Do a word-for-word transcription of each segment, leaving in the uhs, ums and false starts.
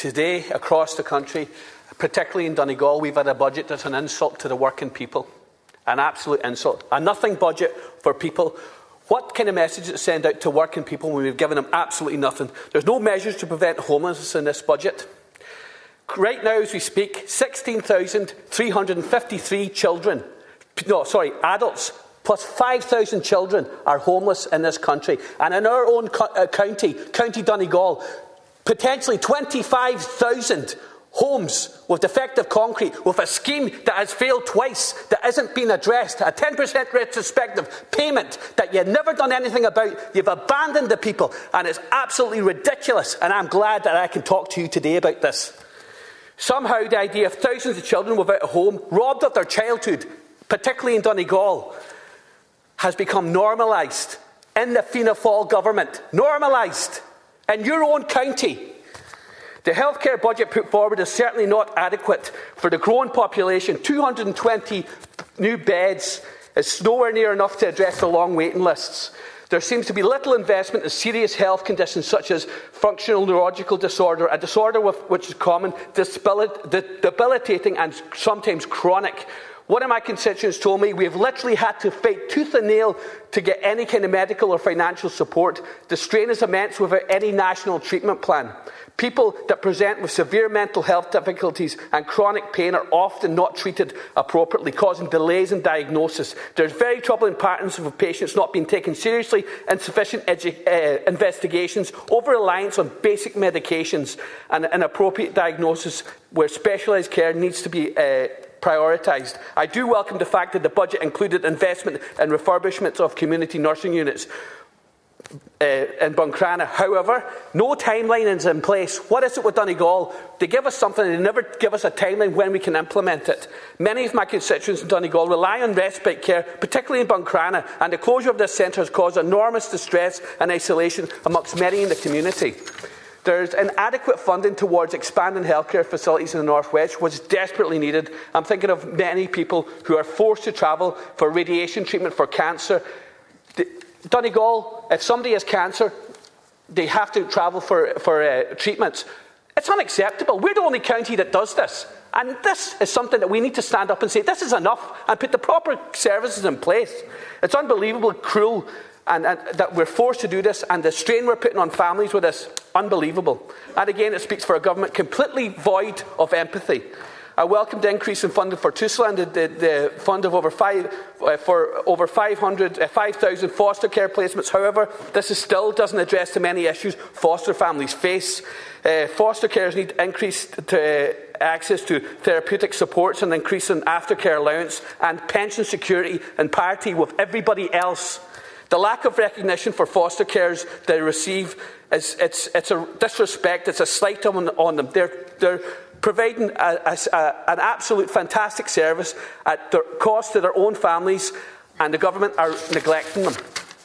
Today, across the country, particularly in Donegal, we've had a budget that's an insult to the working people. An absolute insult. A nothing budget for people. What kind of message does it send out to working people when we've given them absolutely nothing? There's no measures to prevent homelessness in this budget. Right now, as we speak, sixteen thousand three hundred fifty-three children, no, sorry, adults, plus five thousand children are homeless in this country. And in our own co- uh, county, County Donegal, potentially twenty-five thousand homes with defective concrete, with a scheme that has failed twice, that isn't been addressed, a ten percent retrospective payment that you've never done anything about. You've abandoned the people, and it's absolutely ridiculous, and I'm glad that I can talk to you today about this. Somehow the idea of thousands of children without a home, robbed of their childhood, particularly in Donegal, has become normalised in the Fianna Fáil government. Normalised in your own county. The healthcare budget put forward is certainly not adequate for the growing population. two hundred twenty new beds is nowhere near enough to address the long waiting lists. There seems to be little investment in serious health conditions such as functional neurological disorder, a disorder with, which is common, debilitating and sometimes chronic. One of my constituents told me we've literally had to fight tooth and nail to get any kind of medical or financial support. The strain is immense without any national treatment plan. People that present with severe mental health difficulties and chronic pain are often not treated appropriately, causing delays in diagnosis. There's very troubling patterns of patients not being taken seriously, insufficient edu- uh, investigations, over-reliance on basic medications, and inappropriate diagnosis where specialised care needs to be uh, prioritised. I do welcome the fact that the budget included investment in refurbishments of community nursing units uh, in Buncrana. However, no timeline is in place. What is it with Donegal? They give us something and they never give us a timeline when we can implement it. Many of my constituents in Donegal rely on respite care, particularly in Buncrana, and the closure of this centre has caused enormous distress and isolation amongst many in the community. There's inadequate funding towards expanding healthcare facilities in the North West, which is desperately needed. I'm thinking of many people who are forced to travel for radiation treatment for cancer. The, Donegal, if somebody has cancer, they have to travel for, for uh, treatments. It's unacceptable. We're the only county that does this. And this is something that we need to stand up and say, this is enough, and put the proper services in place. It's unbelievable, cruel, And, and that we're forced to do this, and the strain we're putting on families with this, unbelievable. And again, it speaks for a government completely void of empathy. I welcome the increase in funding for Tusla, the, the, the fund of over five uh, for over five hundred, uh, five thousand foster care placements. However, this is still doesn't address the many issues foster families face. Uh, foster carers need increased to, uh, access to therapeutic supports, and increase in aftercare allowance and pension security in parity with everybody else. The lack of recognition for foster carers they receive is it's, it's a disrespect, it's a slight on, on them. They're, they're providing a, a, a, an absolute fantastic service at their cost to their own families, and the government are neglecting them.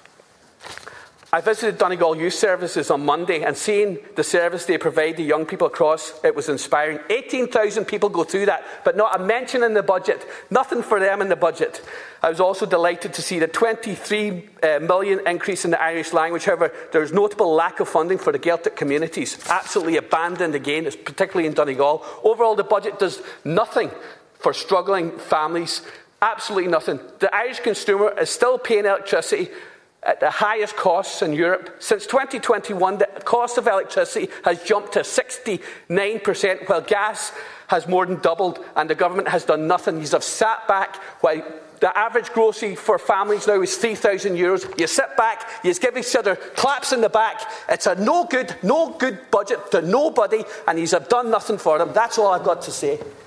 I visited Donegal Youth Services on Monday, and seeing the service they provide to young people across, it was inspiring. eighteen thousand people go through that, but not a mention in the budget. Nothing for them in the budget. I was also delighted to see the twenty-three uh, million increase in the Irish language. However, there is notable lack of funding for the Gaeltacht communities. Absolutely abandoned again, particularly in Donegal. Overall, the budget does nothing for struggling families. Absolutely nothing. The Irish consumer is still paying electricity at the highest costs in Europe. Since twenty twenty-one, the cost of electricity has jumped to sixty-nine percent, while gas has more than doubled, and the government has done nothing. You have sat back while the average grocery for families now is three thousand euros. You sit back, you give each other claps in the back. It's a no good, no good budget to nobody, and you have done nothing for them. That's all I've got to say.